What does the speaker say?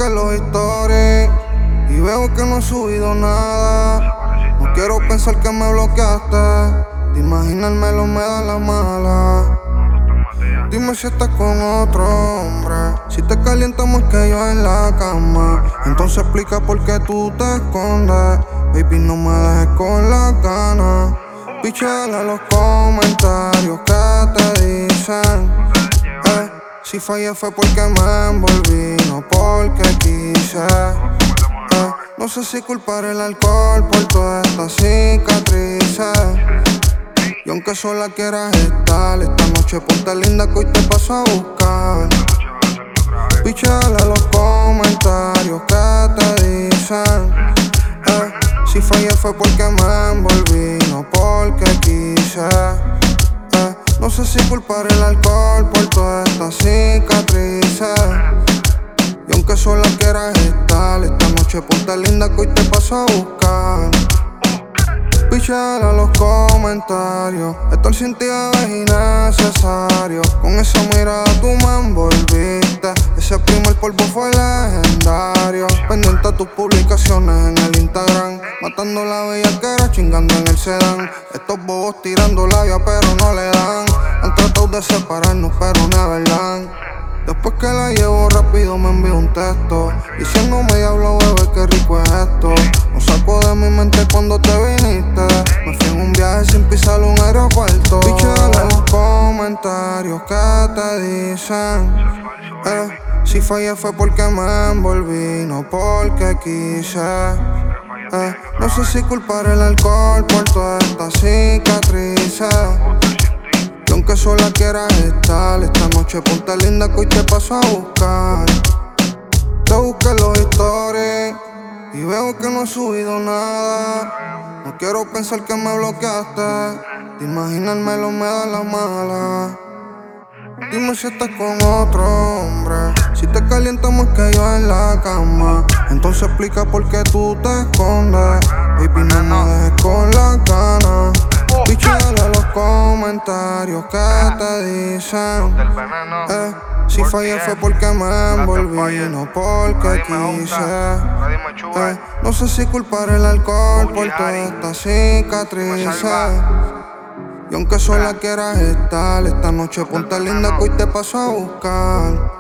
busqué los stories y veo que no has subido nada. No quiero pensar que me bloqueaste. De imaginármelo me da la mala. Dime si estás con otro hombre, si te calienta más que yo en la cama. Entonces explica por qué tú te escondes. Baby, no me dejes con las ganas. Pichale los comentarios que te dicen. Si fallé fue porque me envolví, no porque quise. No sé si culpar el alcohol por todas estas cicatrices. Y aunque sola quieras estar, esta noche ponte linda que hoy te paso a buscar. Pichale los comentarios que te dicen. Si fallé fue porque me envolví, no porque quise. No sé si culpar el alcohol por todas estas cicatrices. Y aunque sola quieras estar, esta noche ponte linda que hoy te paso a buscar. Pichale los comentarios, estar sin ti es innecesario. Con esa mirada tú me envolviste, ese primer polvo fue legendario. Pendiente a tus publicaciones en el Instagram, matando la bellaquera, chingando en el sedán. Estos bobos tirando labia pero no le dan. Han tratado de separarnos pero Neverland. Después que la llevo rápido me envió un texto diciéndome diablo bebé qué rico es esto. No saco de mi mente cuando te viniste. Me fui en un viaje sin pisar un aeropuerto. Pichale los comentarios que te dicen. Si fallé fue porque me envolví, no porque quise. No sé si culpar el alcohol por todas estas cicatrices. Y aunque sola quieras estar, esta noche ponte linda que hoy te paso a buscar. Te busqué los stories y veo que no has subido nada. No quiero pensar que me bloqueaste. De imaginármelo me da la mala. Dime si estás con otro hombre, si te calienta más que yo en la cama. Entonces explica por qué tú te escondes. Baby, no me dejes con las ganas. Pichale los comentarios que te dicen. Si fallé fue porque me envolví, no porque quise. No sé si culpar el alcohol por todas estas cicatrices. Y aunque sola quieras estar, esta noche ponte linda que hoy te paso a buscar.